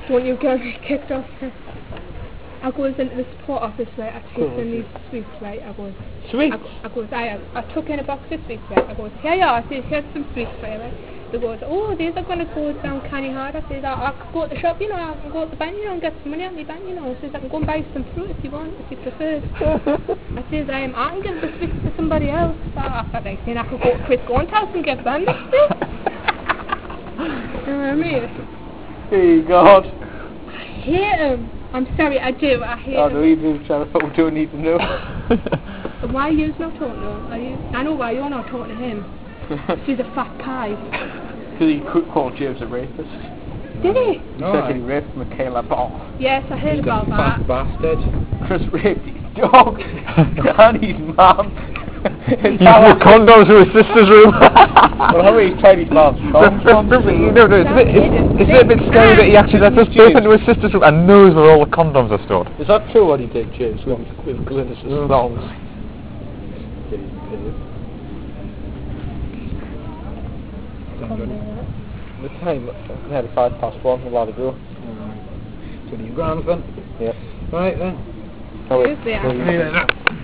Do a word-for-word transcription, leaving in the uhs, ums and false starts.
Don't you get me kicked off? I goes into the support office, right, I take in these sweets, right, I goes... Sweets? I, I goes, I, I took in a box of sweets, right, I goes, here you are, I said, here's some sweets for you, right. They goes, oh, these are going to go down canny hard. I said, I, I could go to the shop, you know, I can go to the bank, you know, and get some money out of my bank, you know. I says, I can go and buy some fruit if you want, if you prefer. I says, um, I can give the sweets to somebody else. So I thought, like, saying I could go to Chris Gaunt's house and give them the sweets. You know what I mean? Hey, God. I hate him. I'm sorry, I do. I hate oh, him. no, you do, Trevor. We don't need to know. Why are you not talking to him? Are you? I know why you're not talking to him. He's a fat guy. Because he could call James a rapist. Did he? No, he said he raped Michaela Ball. Yes, I heard He's about a that. fat bastard. Chris raped his dog and his mum. He put condoms in his sister's room. Well, how many tried his mum's condoms? No, no, it's a bit, it's, it's a bit scary that he actually lets us both into his sister's room and knows where all the condoms are stored. Is that true what he did, James, with, with Glynis's Mm. thongs? The time, I had a five past one a while ago. Alright. twenty grams then? Yep. Right then. Oh, wait. Who's there? See you later.